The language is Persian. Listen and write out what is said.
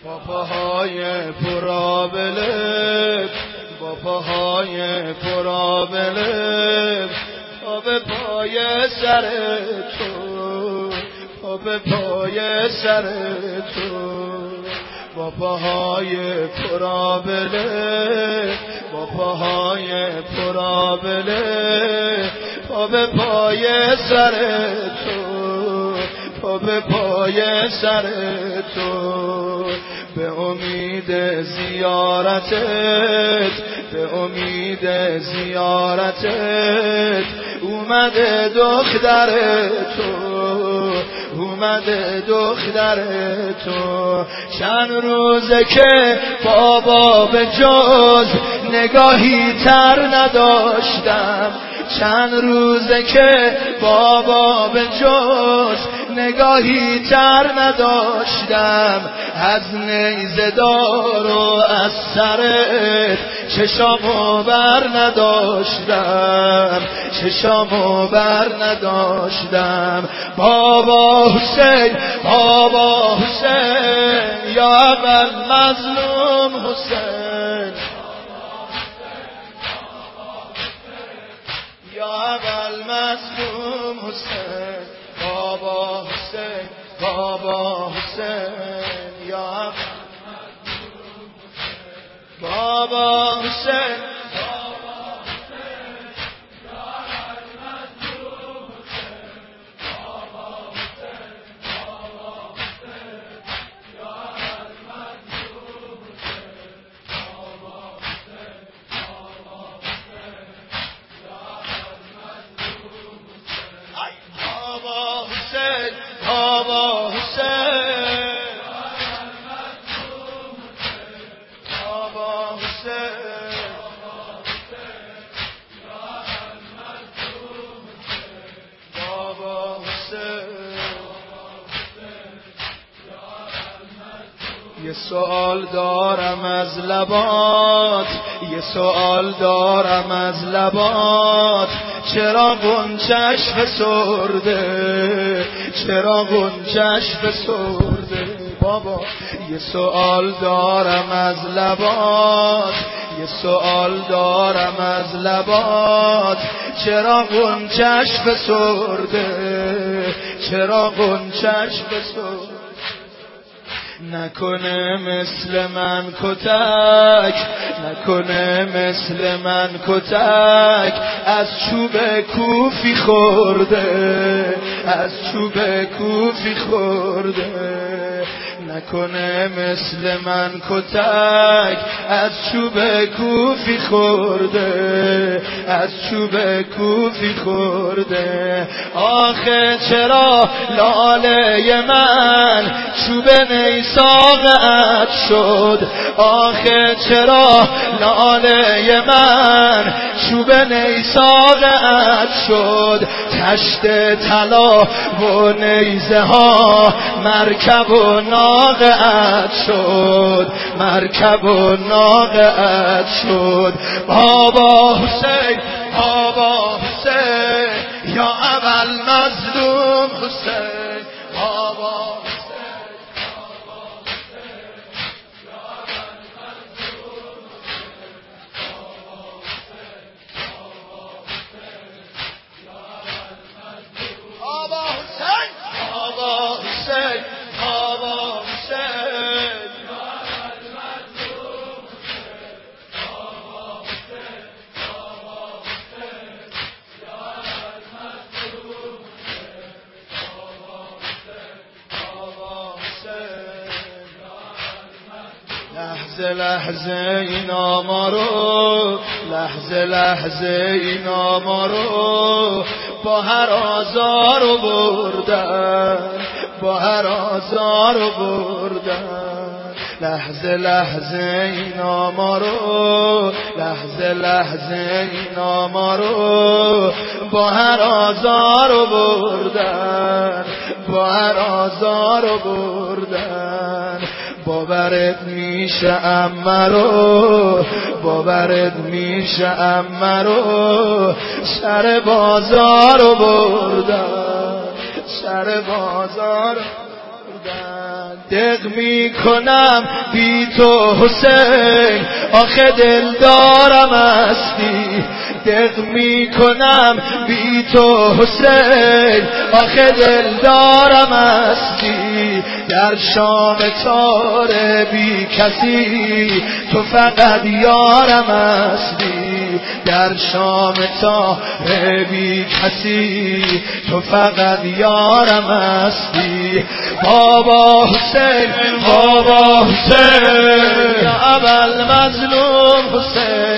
با پاهای پرآبله، با پاهای پرآبله، پا به پای سر تو، پا به پای سر تو، با پاهای پرآبله، با پاهای پرآبله، پا به پای سر تو، پا به پای سر تو، به امید زیارتت، به امید زیارتت اومده دختر تو، اومده دختر تو. چند روزه که بابا به جز نگاهی تر نداشتم، چند روزه که بابا به جز نگاهی تر نداشتم، از نیزه دار و از سرت چشامو بر نداشتم، چشامو بر نداشتم. بابا حسین، بابا حسین، یا اول مظلوم حسین، یا اول مظلوم حسین، بابا حسین، بابا حسین، یا اول مظلوم حسین، بابا حسین، یه سوال دارم از لبات، یه سوال دارم از لبات، چرا غنچش فسرده، چرا غنچش فسرده بابا. یه سوال دارم از لبات، یه سوال دارم از لبات، چرا غنچش فسرده، چرا غنچش فسرده. نکنه مثل من کتک، نکنه مثل من کتک، از چوب کوفی خورده، از چوب کوفی خورده. نکنه مثل من کتک، از چوب کوفی خورده، از چوب کوفی خورده. آخه چرا لاله من چوب نیساقت شد، آخه چرا لاله من چوب نیساقت شد. تشت طلا و نیزه ها مرکب و ناقت شد، مرکب و ناقت شد. بابا حسین، بابا حسین، یا اول مظلوم حسین، بابا لحظه لحظه اینا ما رو، لحظه لحظه اینا ما رو با هر آزار و بردن، با هر آزار و بردن. لحظه لحظه اینا ما رو، لحظه لحظه اینا ما رو با هر آزار و بردن، با هر آزار و بردن. باورت میشه امرو، باورت میشه امرو سر بازار رو بردن، سر بازار رو بردن. دق می کنم بی تو حسین، آخه دل دارم هستی. دق می کنم بی تو حسین، آخه دل دارم هستی. در شام تار بی کسی تو فقط یارم هستی. در شام تار بی کسی تو فقط یارم هستی. بابا حسین، بابا حسین، یا ابوالمظلوم حسین،